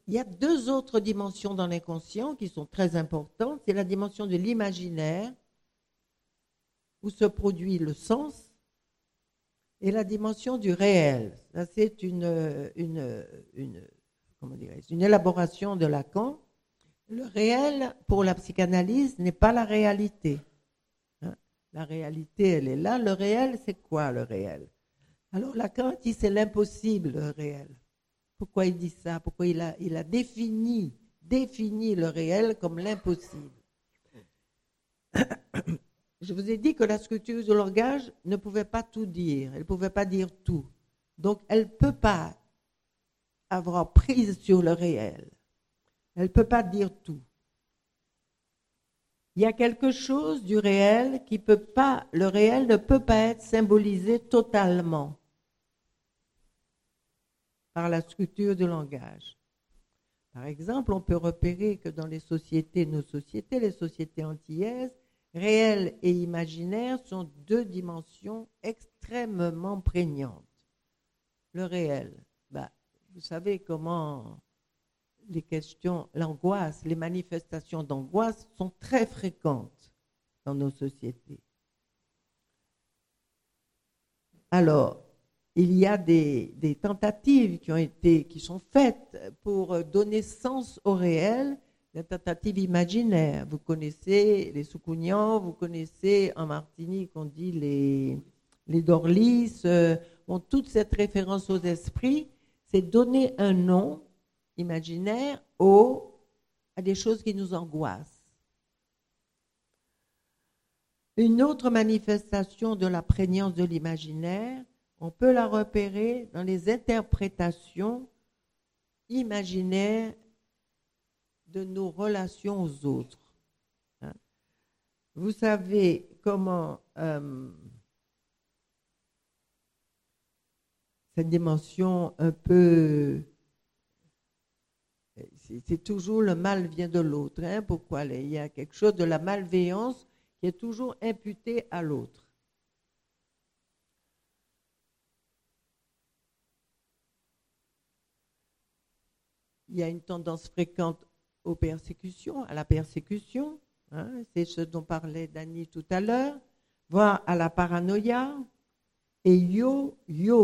il y a deux autres dimensions dans l'inconscient qui sont très importantes. C'est la dimension de l'imaginaire, où se produit le sens, et la dimension du réel. Ça, c'est comment dirais-je, une élaboration de Lacan. Le réel, pour la psychanalyse, n'est pas la réalité. Hein? La réalité, elle est là. Le réel, c'est quoi le réel? Alors Lacan dit c'est l'impossible, le réel. Pourquoi il dit ça? Pourquoi il a défini le réel comme l'impossible? Je vous ai dit que la structure du langage ne pouvait pas tout dire, elle ne pouvait pas dire tout. Donc elle ne peut pas avoir prise sur le réel. Elle ne peut pas dire tout. Il y a quelque chose du réel qui peut pas, le réel ne peut pas être symbolisé totalement par la structure du langage. Par exemple, on peut repérer que dans les sociétés, nos sociétés, les sociétés antillaises, réel et imaginaire sont deux dimensions extrêmement prégnantes. Le réel, vous savez comment les questions, l'angoisse, les manifestations d'angoisse sont très fréquentes dans nos sociétés. Alors, il y a des tentatives qui sont faites pour donner sens au réel, des tentatives imaginaires. Vous connaissez les Soukounians, vous connaissez en Martinique, on dit les Dorlis, toute cette référence aux esprits, c'est donner un nom imaginaire à des choses qui nous angoissent. Une autre manifestation de la prégnance de l'imaginaire, on peut la repérer dans les interprétations imaginaires de nos relations aux autres. Vous savez comment cette dimension un peu... C'est toujours le mal vient de l'autre. Pourquoi? Il y a quelque chose de la malveillance qui est toujours imputé à l'autre. Il y a une tendance fréquente aux persécutions, à la persécution, c'est ce dont parlait Dany tout à l'heure, voire à la paranoïa, et yo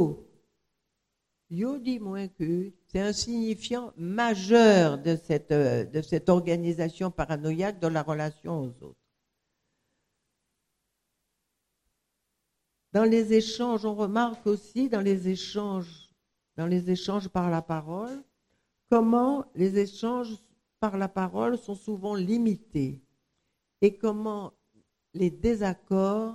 dit moins que c'est un signifiant majeur de cette organisation paranoïaque dans la relation aux autres. Dans les échanges, on remarque aussi dans les échanges par la parole, comment les échanges par la parole sont souvent limités et comment les désaccords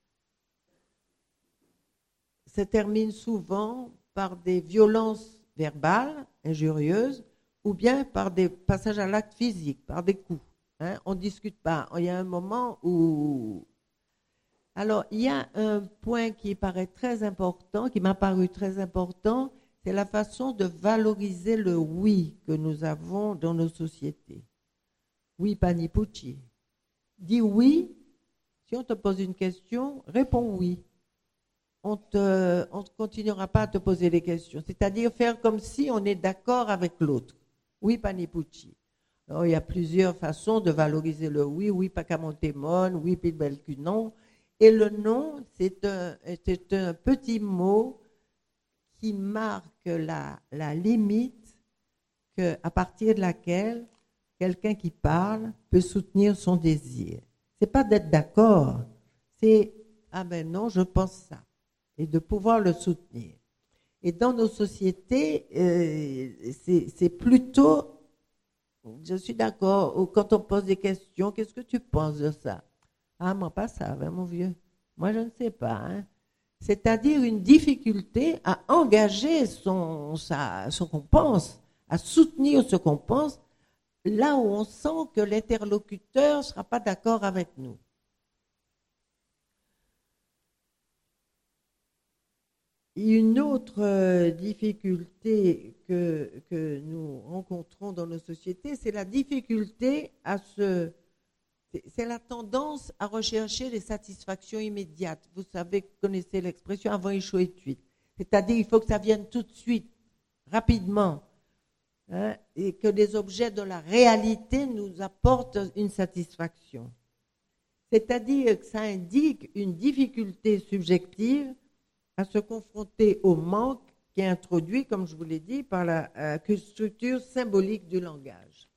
se terminent souvent par des violences verbales, injurieuses, ou bien par des passages à l'acte physique, par des coups. On ne discute pas. Il y a un moment où... Alors, il y a un point qui paraît très important, qui m'a paru très important, c'est la façon de valoriser le oui que nous avons dans nos sociétés. Oui, Panipucci. Dis oui, si on te pose une question, réponds oui. On ne continuera pas à te poser des questions. C'est-à-dire faire comme si on est d'accord avec l'autre. Oui, Panipucci. Alors, il y a plusieurs façons de valoriser le oui. Oui, Pakamontemon, oui, Pilbelkunon. Et le non, c'est un petit mot qui marque la limite à partir de laquelle quelqu'un qui parle peut soutenir son désir. Ce n'est pas d'être d'accord, c'est « ah ben non, je pense ça » et de pouvoir le soutenir. Et dans nos sociétés, c'est plutôt « je suis d'accord » ou quand on pose des questions, « qu'est-ce que tu penses de ça ?» « Ah, moi pas ça, mon vieux. Moi je ne sais pas. » C'est-à-dire une difficulté à engager ce qu'on pense, à soutenir ce qu'on pense, là où on sent que l'interlocuteur ne sera pas d'accord avec nous. Une autre difficulté que nous rencontrons dans nos sociétés, c'est la difficulté c'est la tendance à rechercher les satisfactions immédiates. Vous savez, vous connaissez l'expression avant échouer de suite. C'est-à-dire, il faut que ça vienne tout de suite, rapidement. hein, et que les objets de la réalité nous apportent une satisfaction. C'est-à-dire que ça indique une difficulté subjective à se confronter au manque qui est introduit, comme je vous l'ai dit, par la structure symbolique du langage.